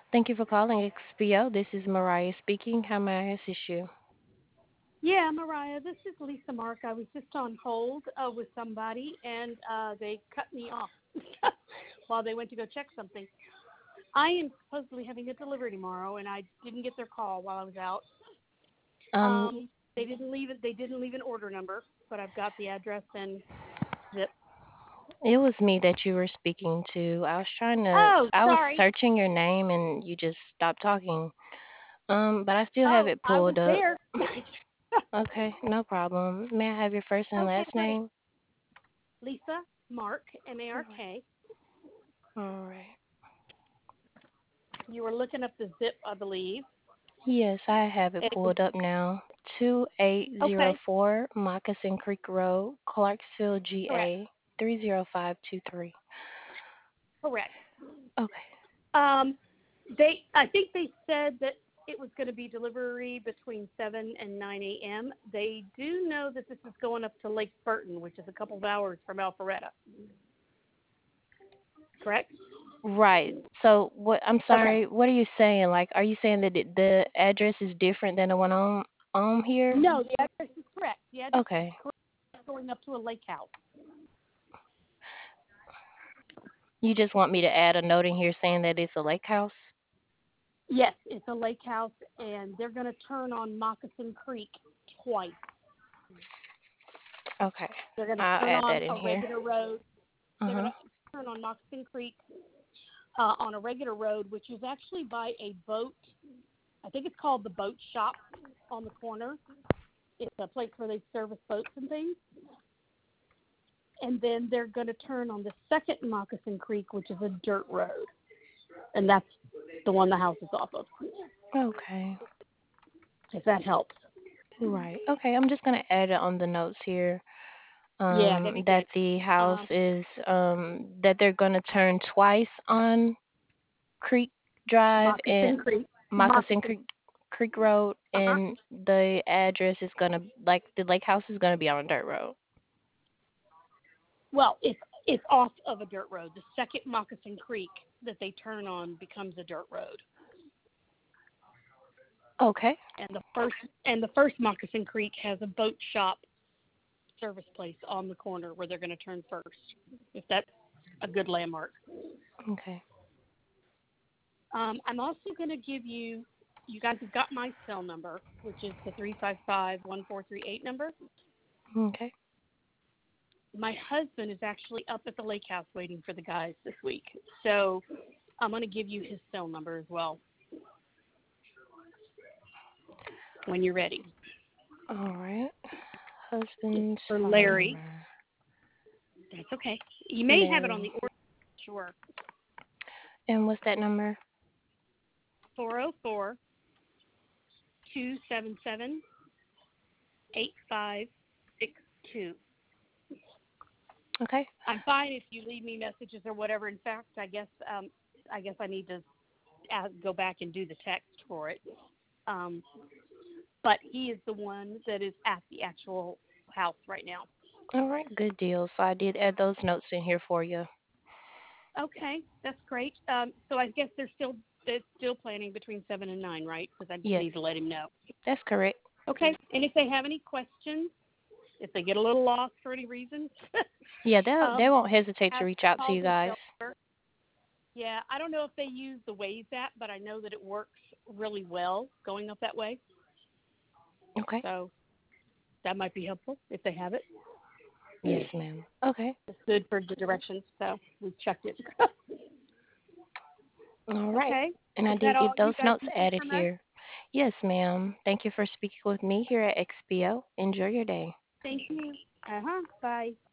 Thank you for calling XPO. This is Mariah speaking. How may I assist you? Yeah, Mariah, this is Lisa Mark. I was just on hold with somebody, and they cut me off while they went to go check something. I am supposedly having a delivery tomorrow, and I didn't get their call while I was out. Um, They didn't leave it. They didn't leave an order number, but I've got the address and zip. it was me that you were speaking to. Oh, I was sorry. searching your name and you just stopped talking. But I still have Oh, it I was pulled up. there. Okay, no problem. May I have your first and Okay, last great. name? Lisa Mark, MARK. All right. You were looking up the zip, I believe. Yes, I have it It was, pulled up now. okay, 2804 Moccasin Creek Road, Clarksville, correct, GA 30523. correct. Okay. Um, I think they said that it was going to be delivery between 7 and 9 a.m. They do know that this is going up to Lake Burton, which is a couple of hours from Alpharetta, correct? Right. So what? I'm Okay. sorry. What are you saying? Like, are you saying that the address is different than the one on here? No, the address is correct. The address is Okay. correct. It's going up to a lake house. You just want me to add a note in here saying that it's a lake house? Yes, it's a lake house, and they're going to turn on Moccasin Creek twice. Okay. They're going to I'll turn add on that in a here. regular road. Uh They're going huh. to turn on Moccasin Creek on a regular road, which is actually by a boat. I think it's called the Boat Shop on the corner. It's a place where they service boats and things. And then they're going to turn on the second Moccasin Creek, which is a dirt road. And that's the one the house is off of, Okay. if that helps. Right. Okay. I'm just gonna add it on the notes here. Yeah, that'd be That good. the house Um, is that they're gonna turn twice on Creek Drive and Moccasin Creek. Moccasin Moccasin. Creek Road, Uh-huh. and the address is gonna like the lake house is gonna be on a dirt road. Well, it's off of a dirt road. The second Moccasin Creek that they turn on becomes a dirt road. Okay. And the first Moccasin Creek has a boat shop service place on the corner where they're going to turn first, if that's a good landmark. Okay. I'm also going to give you, you guys have got my cell number, which is the 355-1438 number. Okay. My husband is actually up at the lake house waiting for the guys this week. So I'm going to give you his cell number as well when you're ready. All right. It's Husband's for phone Larry. number. That's okay. You may have it on Larry. the order, sure. And what's that number? 404-277-8562. Okay. I'm fine if you leave me messages or whatever. In fact, I guess I need to go back and do the text for it. Um, but he is the one that is at the actual house right now. All right. Good deal. So I did add those notes in here for you. Okay, that's great. So I guess they're still planning between 7 and 9, right? Because I just Yes, need to let him know. that's correct. Okay, and if they have any questions, if they get a little lost for any reason, Yeah, they um, won't hesitate to have reach out to call you this guys. number. Yeah, I don't know if they use the Waze app, but I know that it works really well going up that way. Okay. So that might be helpful if they have it. Yes, ma'am. Okay. It's good for the directions, so we've checked it. All right. Okay, And I is that did all get you those guys notes need added from us? here. Yes, ma'am. Thank you for speaking with me here at XPO. Enjoy your day. Thank you. Uh huh. Bye.